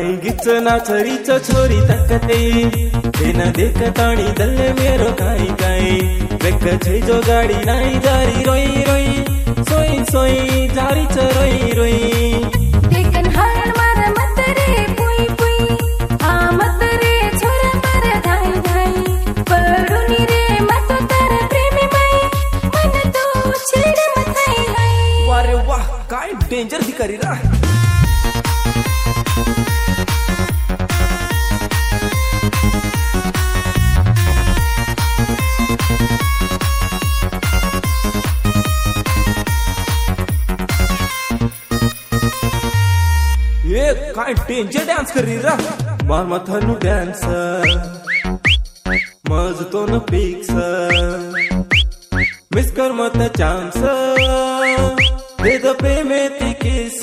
काई गिचना चरीच छोरी तकते तेना देख ताणी दल मेरो काई काई बेक छे जो गाड़ी नाई जारी रोई रोई सोई सोई जारी च रोई रोई देखन हार मार मत रे पुई पुई आ मत रे छोरा मार धाई धाई पड़ुनी रे मत तार प्रेमी माई मन तो छेड़ मथाई हाई। वारे वाह काय डेंजर दिकारी रा। ये काय डेंजर डांस करी रा। मार मथानु डांस मज तो न पिक्स मिस कर मत चांस दे द प्रेमेती किस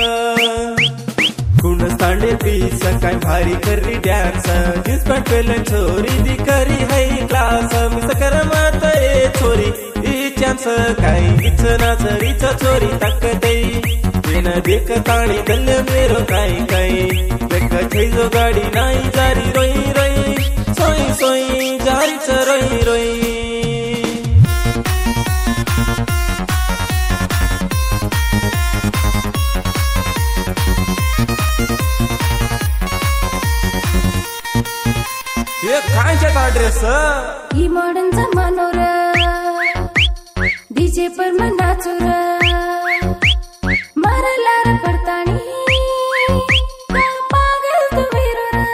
कुण सांडे पीस काय भारी करी डांस जिस पण पेलन छोरी दी करी हाई क्लास मिस कर मत ए छोरी ई चांस काय इचना चरीच छोरी तकते तेना देख ताणी दल मेरो काई काई बेक छे जो गाड़ी नाई जारी रोई रोई सोई सोई जारी च रोई रोई। ये काय चा ड्रेस ई मॉडर्न जमानो र डीजे पर मैं नाचू र मारा लार पड़तानी का पागल तू मेरो र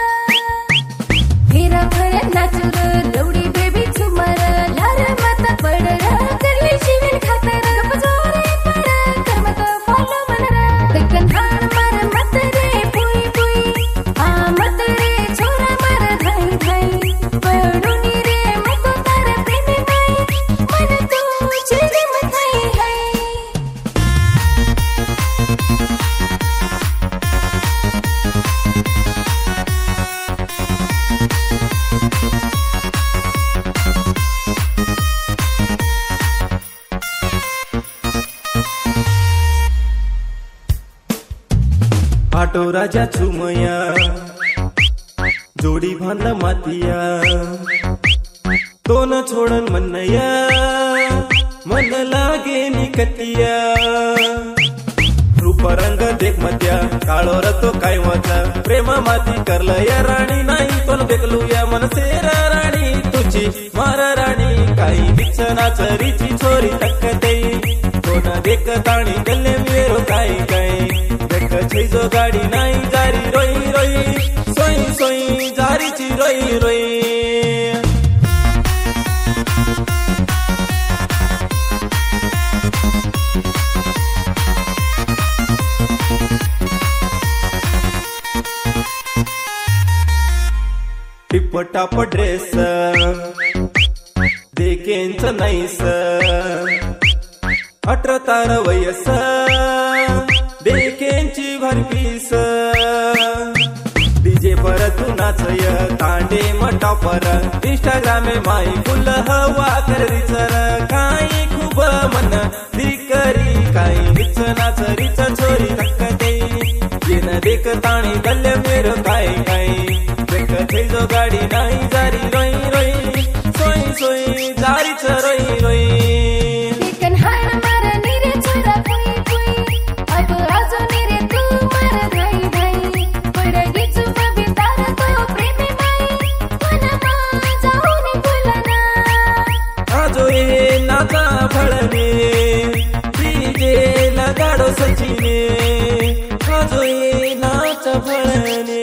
फेरा फरे नाचू र दौड़ी बेबी झुमर लार मत पड़ र करली जीवन खातर गपजोरे पड़ कर मत फॉलो मन र देखन हार मार मत रे पुई पुई आ मत रे छोरा मार धाई धाई पड़ुनी रे मत तार प्रेमी माई मन तो छेड़ मथाई हाई। आटो राजा चुमया जोडी भांडला मातिया तो न छोड़न मनया मन लागे निकतिया रूप रंग देख मत्या काळो रतो काय वाचा प्रेम माती करला या राणी नाही पण देखलूया मन सेरा राणी तुझी मारा राणी काही बिचना चरीची छोरी तकते तो न देख ताणी गल्ले मेरो काय काय बेक छे जो गाड़ी नाई जारी रोई रोई सोई सोई जारी ची रोई रोई। टिप टाप ड्रेस देखेंच नाईस 18 तार वयस देखेंची भरपीस डीजे पर तू नाचय तांडे मटा पर इंस्टाग्रामे माई फुल हवा करी चर काही खूप मन दिकरी काही विचना चरीच छोरी तकते येन देख ताणी दल मेरो काय काय बेक छे जो गाड़ी नाई जारी रोई रोई सोई सोई जारी च रोई रोई। देखन हार मार नीरे छोरा पुई पुई अब आजो नीरे तू मार धाई धाई पड़गी चुमा बितार तो प्रेमी माई मनमा जाऊनी बोलना आजो ये नाचा फळने डीजे लगाडो सचिने आजो ये नाचा फळने